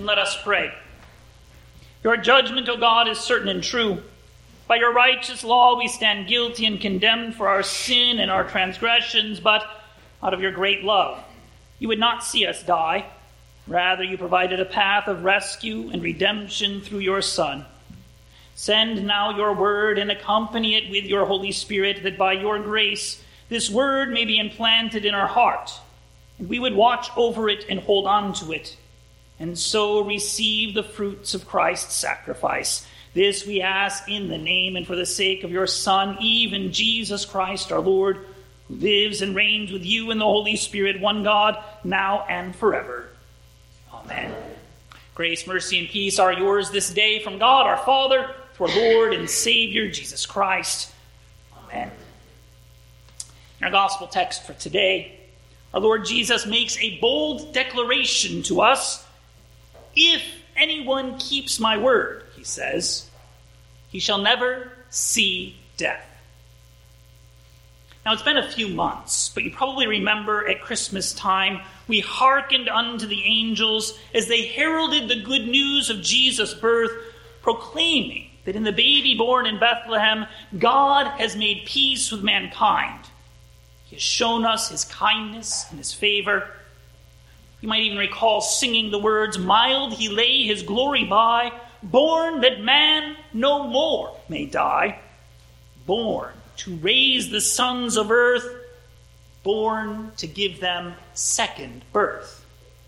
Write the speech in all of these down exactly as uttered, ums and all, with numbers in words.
let us pray. Your judgment, O God, is certain and true. By your righteous law we stand guilty and condemned for our sin and our transgressions, but out of your great love, you would not see us die. Rather, you provided a path of rescue and redemption through your Son. Send now your word and accompany it with your Holy Spirit, that by your grace this word may be implanted in our heart, and we would watch over it and hold on to it, and so receive the fruits of Christ's sacrifice. This we ask in the name and for the sake of your Son, even Jesus Christ our Lord, who lives and reigns with you in the Holy Spirit, one God, now and forever. Amen. Grace, mercy, and peace are yours this day from God our Father, to our Lord and Savior, Jesus Christ. Amen. In our gospel text for today, our Lord Jesus makes a bold declaration to us. If anyone keeps my word, he says, he shall never see death. Now, it's been a few months, but you probably remember at Christmas time, we hearkened unto the angels as they heralded the good news of Jesus' birth, proclaiming that in the baby born in Bethlehem, God has made peace with mankind. He has shown us his kindness and his favor. You might even recall singing the words, "Mild he lay his glory by, born that man no more may die, born to raise the sons of earth, born to give them second birth."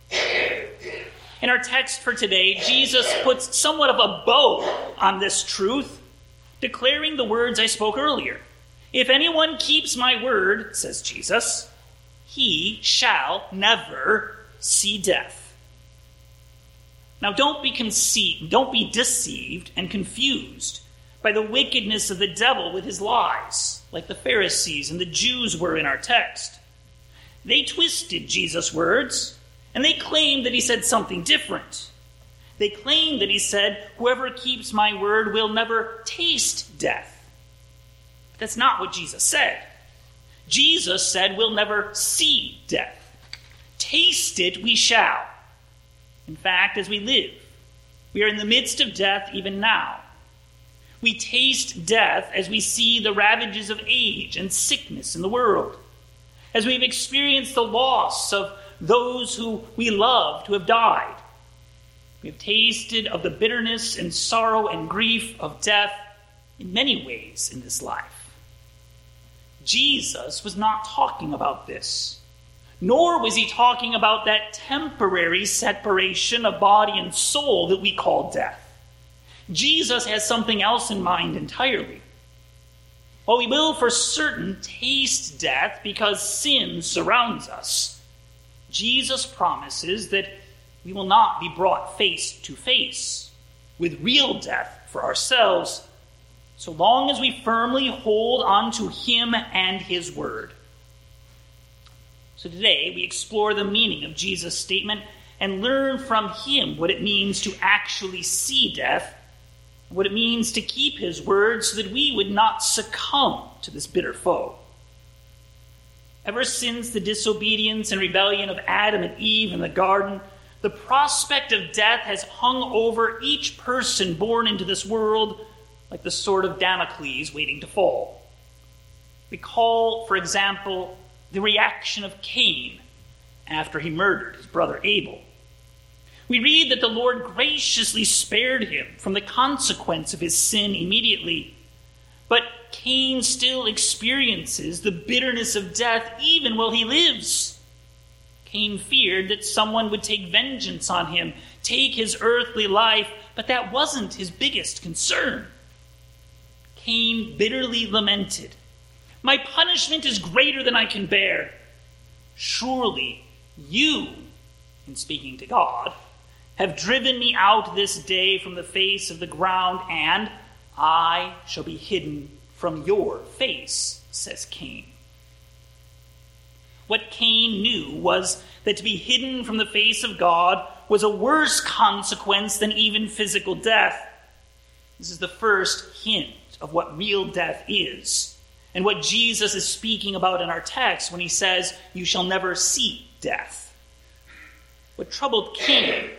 In our text for today, Jesus puts somewhat of a bow on this truth, declaring the words I spoke earlier. If anyone keeps my word, says Jesus, he shall never see death. Now don't be conceived, don't be deceived and confused by the wickedness of the devil with his lies, like the Pharisees and the Jews were in our text. They twisted Jesus' words, and they claimed that he said something different. They claimed that he said, "Whoever keeps my word will never taste death." But that's not what Jesus said. Jesus said, "We'll never see death. Taste it we shall." In fact, as we live, we are in the midst of death even now. We taste death as we see the ravages of age and sickness in the world, as we've experienced the loss of those who we loved who have died. We have tasted of the bitterness and sorrow and grief of death in many ways in this life. Jesus was not talking about this. Nor was he talking about that temporary separation of body and soul that we call death. Jesus has something else in mind entirely. While we will for certain taste death because sin surrounds us, Jesus promises that we will not be brought face to face with real death for ourselves, so long as we firmly hold on to him and his word. So today, we explore the meaning of Jesus' statement and learn from him what it means to actually see death, what it means to keep his word so that we would not succumb to this bitter foe. Ever since the disobedience and rebellion of Adam and Eve in the garden, the prospect of death has hung over each person born into this world like the sword of Damocles waiting to fall. Recall, for example, the reaction of Cain after he murdered his brother Abel. We read that the Lord graciously spared him from the consequence of his sin immediately, but Cain still experiences the bitterness of death even while he lives. Cain feared that someone would take vengeance on him, take his earthly life, but that wasn't his biggest concern. Cain bitterly lamented, "My punishment is greater than I can bear. Surely you," in speaking to God, "have driven me out this day from the face of the ground, and I shall be hidden from your face," says Cain. What Cain knew was that to be hidden from the face of God was a worse consequence than even physical death. This is the first hint of what real death is, and what Jesus is speaking about in our text when he says, "You shall never see death." What troubled Cain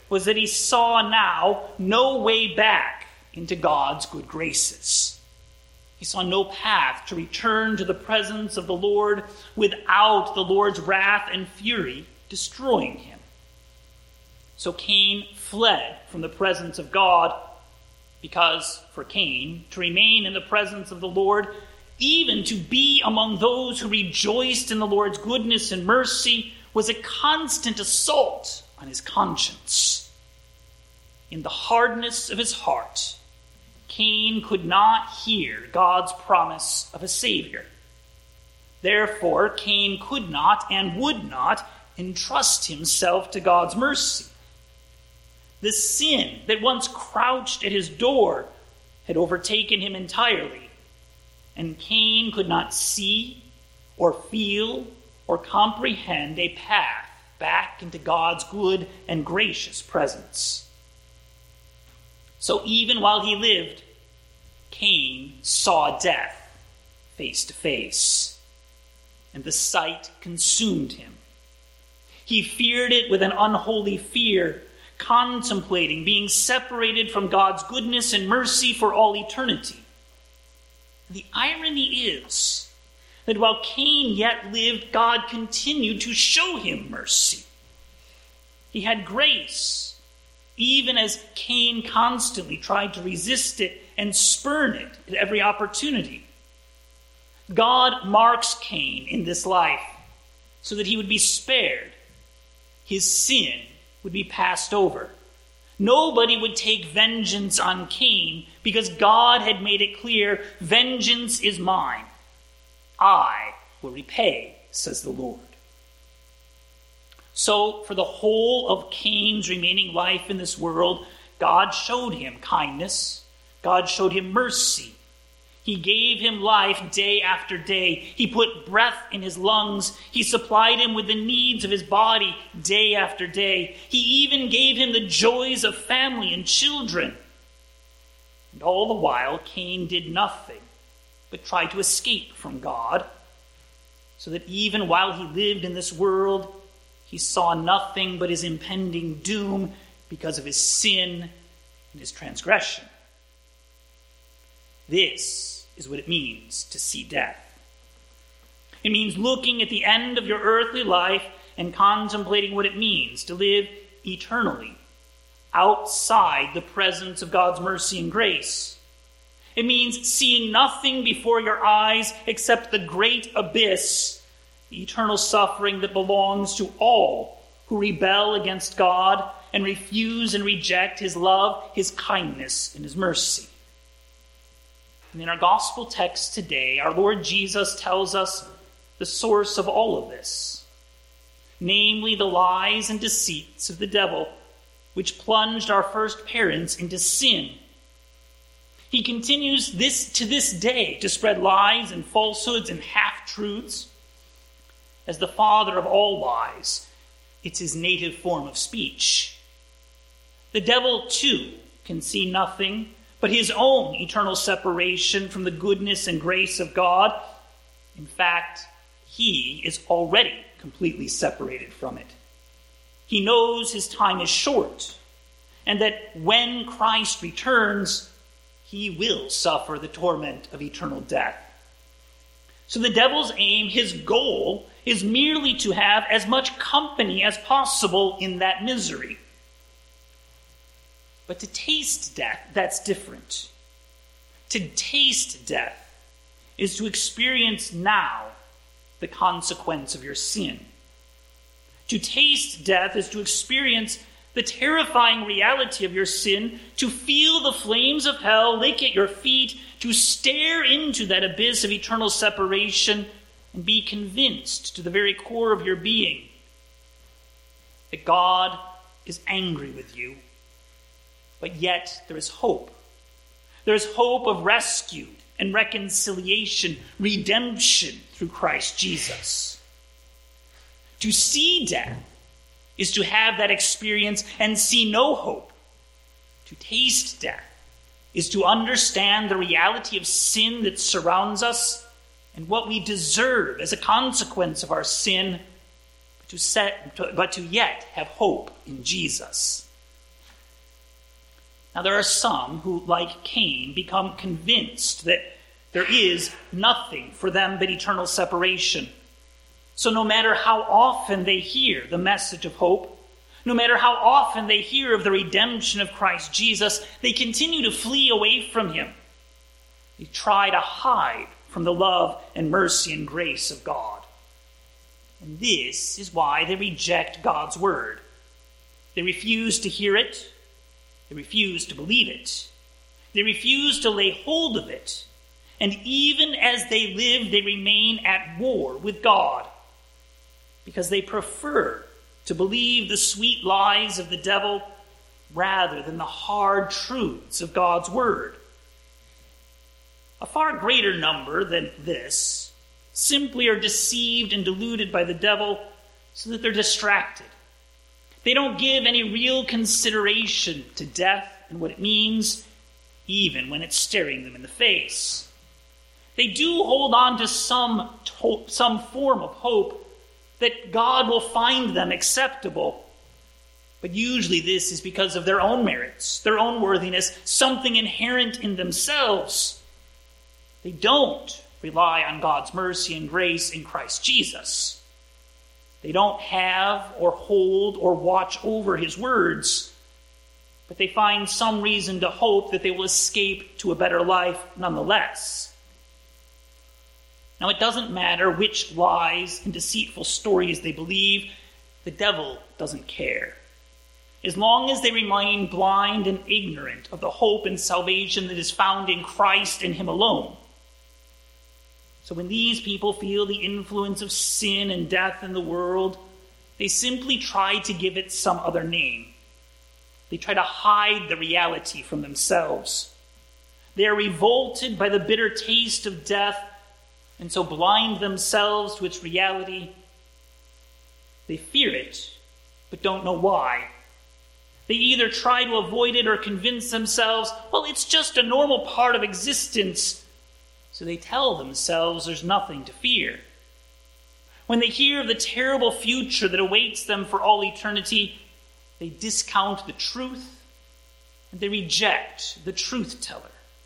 was that he saw now no way back into God's good graces. He saw no path to return to the presence of the Lord without the Lord's wrath and fury destroying him. So Cain fled from the presence of God, because for Cain to remain in the presence of the Lord, even to be among those who rejoiced in the Lord's goodness and mercy, was a constant assault on his conscience. In the hardness of his heart, Cain could not hear God's promise of a Savior. Therefore, Cain could not and would not entrust himself to God's mercy. The sin that once crouched at his door had overtaken him entirely, and Cain could not see or feel or comprehend a path back into God's good and gracious presence. So even while he lived, Cain saw death face to face, and the sight consumed him. He feared it with an unholy fear, contemplating being separated from God's goodness and mercy for all eternity. The irony is that while Cain yet lived, God continued to show him mercy. He had grace, even as Cain constantly tried to resist it and spurn it at every opportunity. God marks Cain in this life so that he would be spared. His sin would be passed over. Nobody would take vengeance on Cain because God had made it clear, vengeance is mine. I will repay, says the Lord. So for the whole of Cain's remaining life in this world, God showed him kindness. God showed him mercy. He gave him life day after day. He put breath in his lungs. He supplied him with the needs of his body day after day. He even gave him the joys of family and children. And all the while, Cain did nothing but try to escape from God, so that even while he lived in this world, he saw nothing but his impending doom because of his sin and his transgression. This is what it means to see death. It means looking at the end of your earthly life and contemplating what it means to live eternally outside the presence of God's mercy and grace. It means seeing nothing before your eyes except the great abyss, the eternal suffering that belongs to all who rebel against God and refuse and reject his love, his kindness, and his mercy. And in our gospel text today, our Lord Jesus tells us the source of all of this, namely the lies and deceits of the devil, which plunged our first parents into sin. He continues this to this day to spread lies and falsehoods and half-truths. As the father of all lies, it's his native form of speech. The devil, too, can see nothing but his own eternal separation from the goodness and grace of God. In fact, he is already completely separated from it. He knows his time is short, and that when Christ returns, he will suffer the torment of eternal death. So the devil's aim, his goal, is merely to have as much company as possible in that misery. But to taste death, that's different. To taste death is to experience now the consequence of your sin. To taste death is to experience the terrifying reality of your sin, to feel the flames of hell lick at your feet, to stare into that abyss of eternal separation and be convinced to the very core of your being that God is angry with you. But yet there is hope. There is hope of rescue and reconciliation, redemption through Christ Jesus. To see death is to have that experience and see no hope. To taste death is to understand the reality of sin that surrounds us and what we deserve as a consequence of our sin, but to, set, but to yet have hope in Jesus. Now, there are some who, like Cain, become convinced that there is nothing for them but eternal separation. So no matter how often they hear the message of hope, no matter how often they hear of the redemption of Christ Jesus, they continue to flee away from him. They try to hide from the love and mercy and grace of God. And this is why they reject God's word. They refuse to hear it. They refuse to believe it. They refuse to lay hold of it. And even as they live, they remain at war with God, because they prefer to believe the sweet lies of the devil rather than the hard truths of God's word. A far greater number than this simply are deceived and deluded by the devil so that they're distracted. They don't give any real consideration to death and what it means, even when it's staring them in the face. They do hold on to some, to- some form of hope that God will find them acceptable. But usually this is because of their own merits, their own worthiness, something inherent in themselves. They don't rely on God's mercy and grace in Christ Jesus. They don't have or hold or watch over his words, but they find some reason to hope that they will escape to a better life nonetheless. Now, it doesn't matter which lies and deceitful stories they believe. The devil doesn't care. As long as they remain blind and ignorant of the hope and salvation that is found in Christ and him alone. So when these people feel the influence of sin and death in the world, they simply try to give it some other name. They try to hide the reality from themselves. They are revolted by the bitter taste of death, and so blind themselves to its reality. They fear it, but don't know why. They either try to avoid it or convince themselves, well, it's just a normal part of existence. So they tell themselves there's nothing to fear. When they hear of the terrible future that awaits them for all eternity, they discount the truth and they reject the truth teller.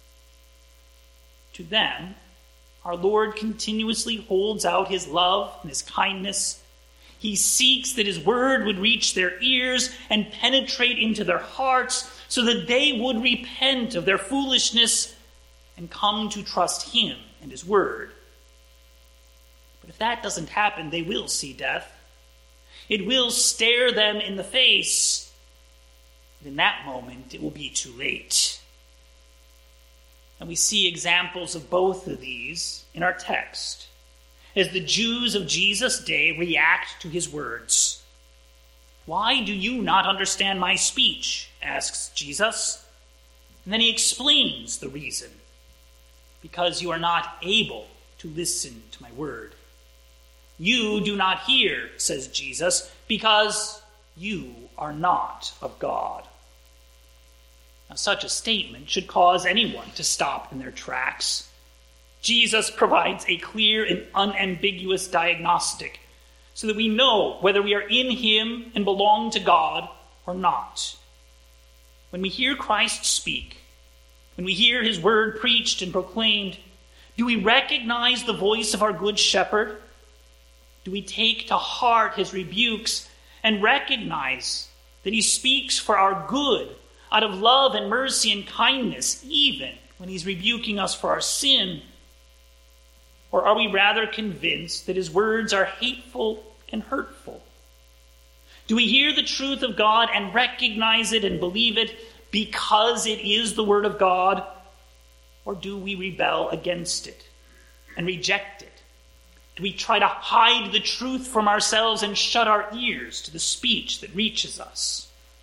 To them, our Lord continuously holds out his love and his kindness. He seeks that his word would reach their ears and penetrate into their hearts so that they would repent of their foolishness and come to trust him and his word. But if that doesn't happen, they will see death. It will stare them in the face. And in that moment, it will be too late. And we see examples of both of these in our text, as the Jews of Jesus' day react to his words. "Why do you not understand my speech?" asks Jesus. And then he explains the reason. "Because you are not able to listen to my word. You do not hear," says Jesus, "because you are not of God." Now, such a statement should cause anyone to stop in their tracks. Jesus provides a clear and unambiguous diagnostic so that we know whether we are in him and belong to God or not. When we hear Christ speak, when we hear his word preached and proclaimed, do we recognize the voice of our good shepherd? Do we take to heart his rebukes and recognize that he speaks for our good, out of love and mercy and kindness, even when he's rebuking us for our sin? Or are we rather convinced that his words are hateful and hurtful? Do we hear the truth of God and recognize it and believe it because it is the word of God? Or do we rebel against it and reject it? Do we try to hide the truth from ourselves and shut our ears to the speech that reaches us?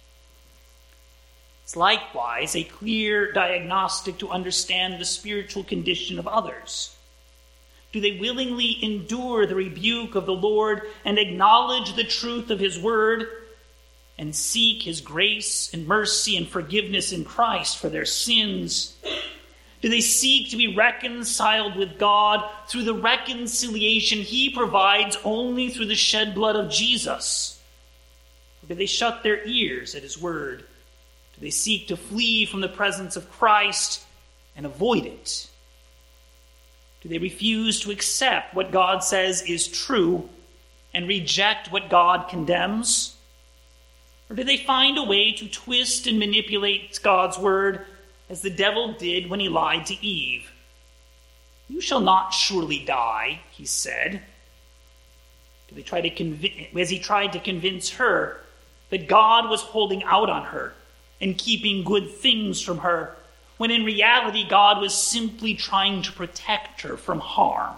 It's likewise a clear diagnostic to understand the spiritual condition of others. Do they willingly endure the rebuke of the Lord and acknowledge the truth of his word and seek his grace and mercy and forgiveness in Christ for their sins? Do they seek to be reconciled with God through the reconciliation he provides only through the shed blood of Jesus? Or do they shut their ears at his word, Do they seek to flee from the presence of Christ and avoid it? Do they refuse to accept what God says is true and reject what God condemns? Or do they find a way to twist and manipulate God's word as the devil did when he lied to Eve? You shall not surely die, he said. Do they try to convince, as he tried to convince her that God was holding out on her and keeping good things from her, when in reality God was simply trying to protect her from harm?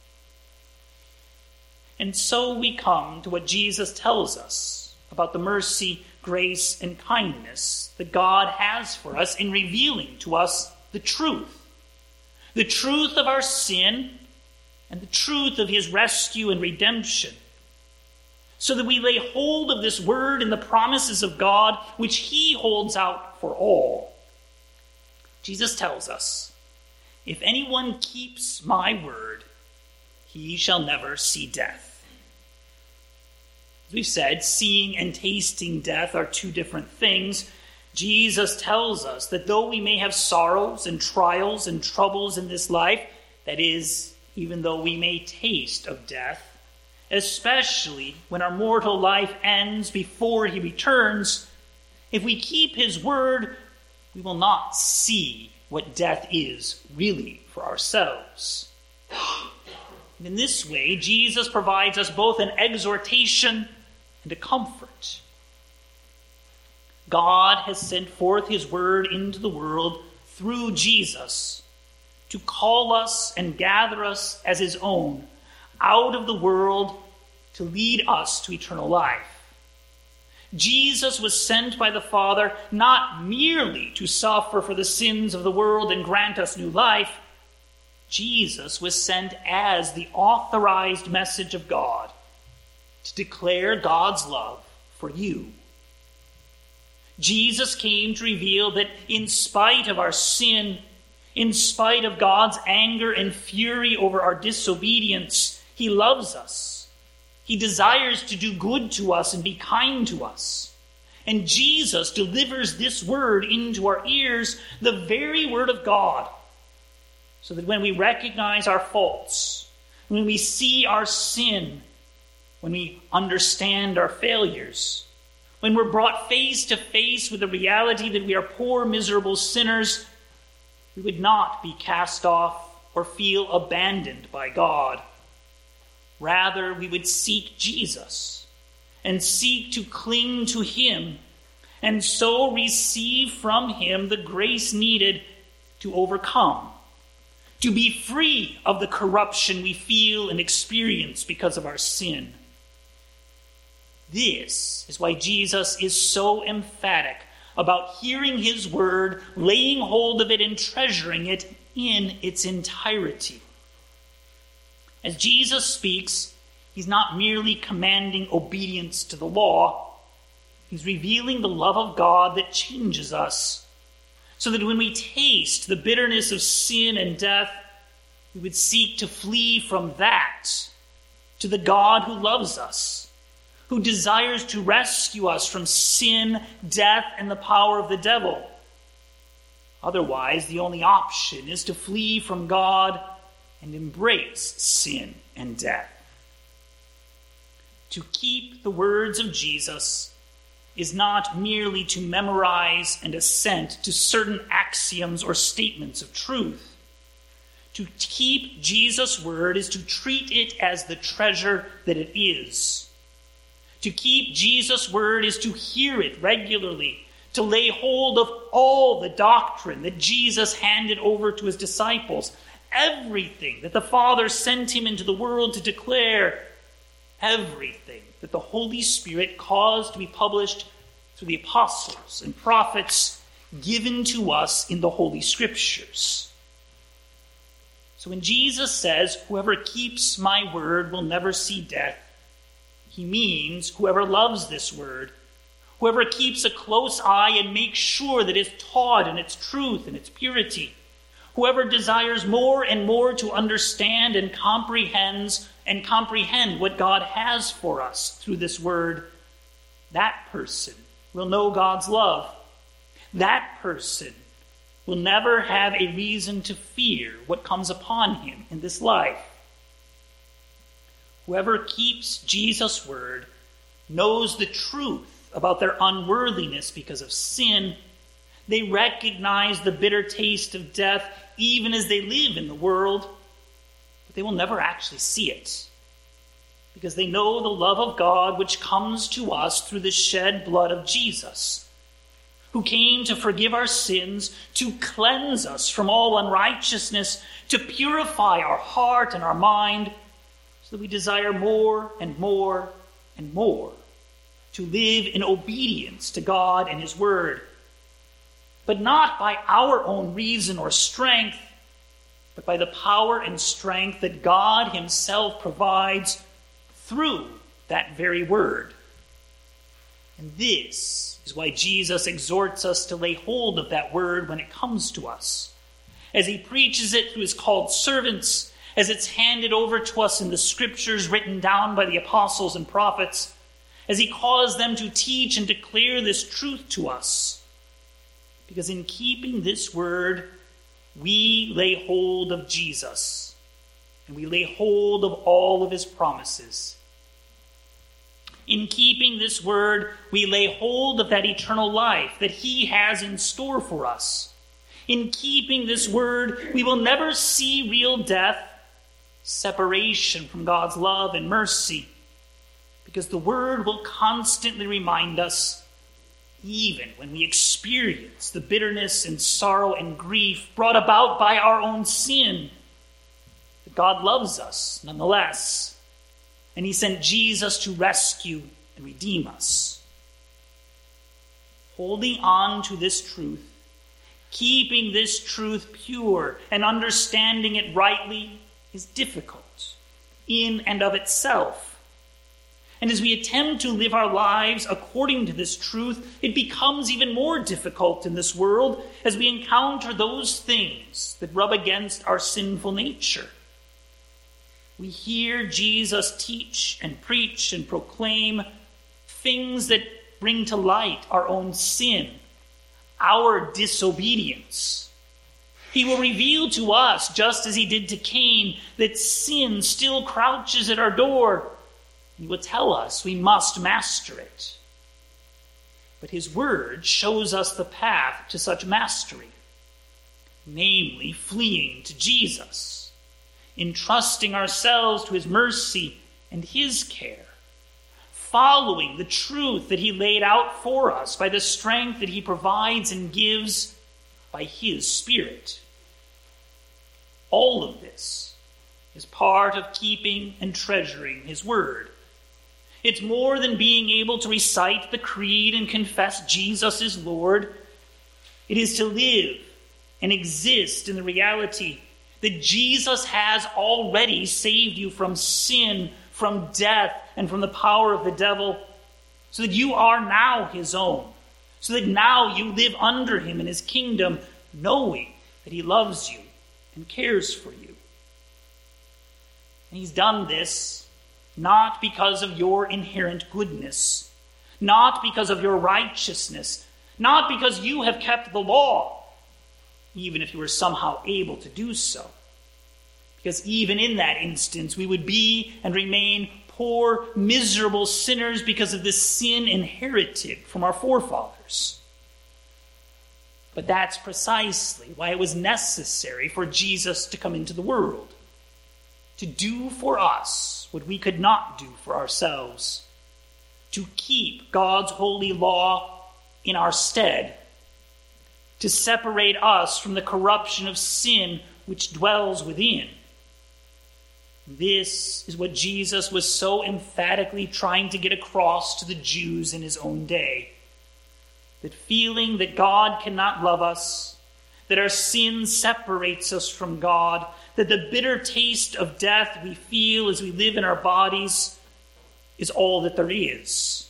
And so we come to what Jesus tells us about the mercy, grace, and kindness that God has for us in revealing to us the truth. The truth of our sin and the truth of his rescue and redemption, so that we lay hold of this word and the promises of God, which he holds out for all. Jesus tells us, if anyone keeps my word, he shall never see death. As we've said, seeing and tasting death are two different things. Jesus tells us that though we may have sorrows and trials and troubles in this life, that is, even though we may taste of death, especially when our mortal life ends before he returns, if we keep his word, we will not see what death is really for ourselves. And in this way, Jesus provides us both an exhortation and a comfort. God has sent forth his word into the world through Jesus to call us and gather us as his own out of the world to lead us to eternal life. Jesus was sent by the Father not merely to suffer for the sins of the world and grant us new life. Jesus was sent as the authorized message of God to declare God's love for you. Jesus came to reveal that in spite of our sin, in spite of God's anger and fury over our disobedience, he loves us. He desires to do good to us and be kind to us. And Jesus delivers this word into our ears, the very word of God, so that when we recognize our faults, when we see our sin, when we understand our failures, when we're brought face to face with the reality that we are poor, miserable sinners, we would not be cast off or feel abandoned by God. Rather, we would seek Jesus and seek to cling to him and so receive from him the grace needed to overcome, to be free of the corruption we feel and experience because of our sin. This is why Jesus is so emphatic about hearing his word, laying hold of it, and treasuring it in its entirety. As Jesus speaks, he's not merely commanding obedience to the law. He's revealing the love of God that changes us, so that when we taste the bitterness of sin and death, we would seek to flee from that to the God who loves us, who desires to rescue us from sin, death, and the power of the devil. Otherwise, the only option is to flee from God and embrace sin and death. To keep the words of Jesus is not merely to memorize and assent to certain axioms or statements of truth. To keep Jesus' word is to treat it as the treasure that it is. To keep Jesus' word is to hear it regularly, to lay hold of all the doctrine that Jesus handed over to his disciples, everything that the Father sent him into the world to declare, everything that the Holy Spirit caused to be published through the apostles and prophets given to us in the Holy Scriptures. So when Jesus says, "Whoever keeps my word will never see death," he means whoever loves this word, whoever keeps a close eye and makes sure that it's taught in its truth and its purity, whoever desires more and more to understand and comprehends and comprehend what God has for us through this word, that person will know God's love. that person will never have a reason to fear what comes upon him in this life. Whoever keeps Jesus' word knows the truth about their unworthiness because of sin. They recognize the bitter taste of death even as they live in the world, but they will never actually see it because they know the love of God which comes to us through the shed blood of Jesus, who came to forgive our sins, to cleanse us from all unrighteousness, to purify our heart and our mind, so that we desire more and more and more to live in obedience to God and his word, but not by our own reason or strength, but by the power and strength that God himself provides through that very word. And this is why Jesus exhorts us to lay hold of that word when it comes to us, as he preaches it through his called servants, as it's handed over to us in the scriptures written down by the apostles and prophets, as he calls them to teach and declare this truth to us. Because in keeping this word, we lay hold of Jesus, and we lay hold of all of his promises. In keeping this word, we lay hold of that eternal life that he has in store for us. In keeping this word, we will never see real death, separation from God's love and mercy, because the word will constantly remind us, even when we experience the bitterness and sorrow and grief brought about by our own sin, that God loves us nonetheless, and he sent Jesus to rescue and redeem us. Holding on to this truth, keeping this truth pure, and understanding it rightly is difficult in and of itself. And as we attempt to live our lives according to this truth, it becomes even more difficult in this world as we encounter those things that rub against our sinful nature. We hear Jesus teach and preach and proclaim things that bring to light our own sin, our disobedience. He will reveal to us, just as he did to Cain, that sin still crouches at our door. He will tell us we must master it. But his word shows us the path to such mastery, namely fleeing to Jesus, entrusting ourselves to his mercy and his care, following the truth that he laid out for us by the strength that he provides and gives by his Spirit. All of this is part of keeping and treasuring his word. It's more than being able to recite the creed and confess Jesus is Lord. It is to live and exist in the reality that Jesus has already saved you from sin, from death, and from the power of the devil, so that you are now his own, so that now you live under him in his kingdom, knowing that he loves you and cares for you. And he's done this not because of your inherent goodness, not because of your righteousness, not because you have kept the law, even if you were somehow able to do so. Because even in that instance, we would be and remain poor, miserable sinners because of the sin inherited from our forefathers. But that's precisely why it was necessary for Jesus to come into the world, to do for us what we could not do for ourselves, to keep God's holy law in our stead, to separate us from the corruption of sin which dwells within. This is what Jesus was so emphatically trying to get across to the Jews in his own day. That feeling that God cannot love us, that our sin separates us from God, that the bitter taste of death we feel as we live in our bodies is all that there is.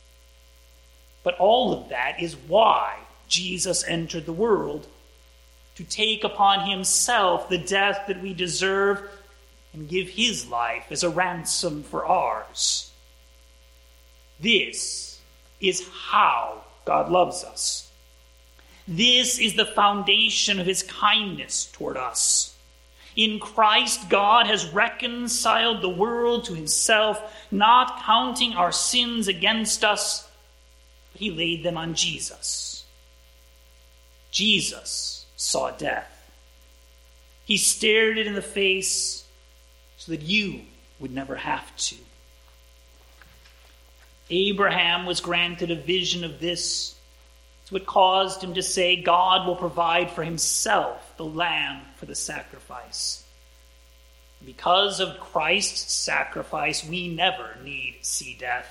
But all of that is why Jesus entered the world, to take upon himself the death that we deserve and give his life as a ransom for ours. This is how God loves us. This is the foundation of his kindness toward us. In Christ, God has reconciled the world to himself, not counting our sins against us, but he laid them on Jesus. Jesus saw death. He stared it in the face so that you would never have to. Abraham was granted a vision of this. It's what caused him to say, God will provide for himself the lamb for the sacrifice. Because of Christ's sacrifice, we never need see death.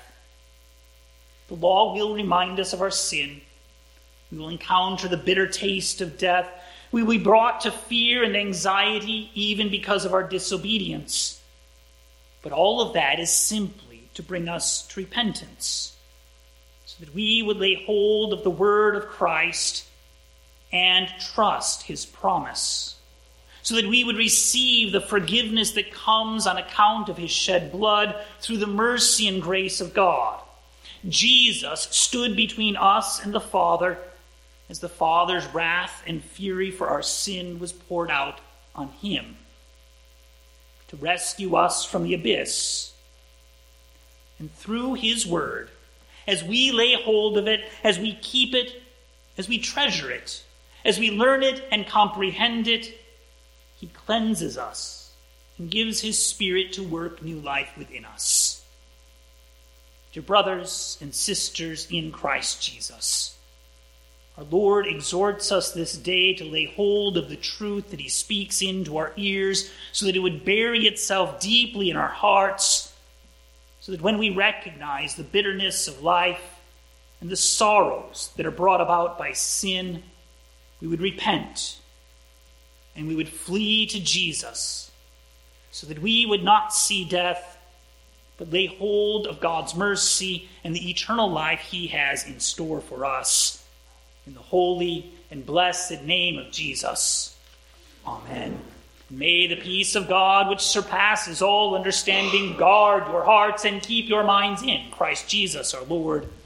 The law will remind us of our sin. We will encounter the bitter taste of death. We will be brought to fear and anxiety even because of our disobedience. But all of that is simply to bring us to repentance, so that we would lay hold of the word of Christ and trust his promise, so that we would receive the forgiveness that comes on account of his shed blood through the mercy and grace of God. Jesus stood between us and the Father as the Father's wrath and fury for our sin was poured out on him to rescue us from the abyss. And through his word, as we lay hold of it, as we keep it, as we treasure it, as we learn it and comprehend it, he cleanses us and gives his Spirit to work new life within us. Dear brothers and sisters in Christ Jesus, our Lord exhorts us this day to lay hold of the truth that he speaks into our ears so that it would bury itself deeply in our hearts, so that when we recognize the bitterness of life and the sorrows that are brought about by sin, we would repent and we would flee to Jesus, so that we would not see death, but lay hold of God's mercy and the eternal life he has in store for us. In the holy and blessed name of Jesus. Amen. May the peace of God, which surpasses all understanding, guard your hearts and keep your minds in Christ Jesus our Lord.